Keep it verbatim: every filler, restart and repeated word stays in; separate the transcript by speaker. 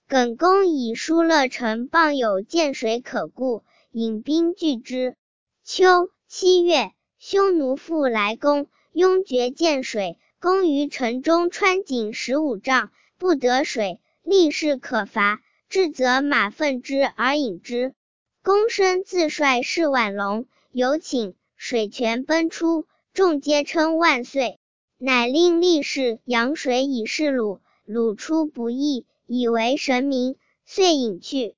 Speaker 1: 耿恭以疏勒城傍有涧水可顾，引兵拒之。秋七月，匈奴复来攻，拥绝涧水，攻于城中川井十五丈，不得水，力士可伐，至则马奋之而引之。公生自率士挽龙，有请，水泉奔出，众皆称万岁。乃令力士扬水以示鲁，鲁出不意，以为神明，遂引去。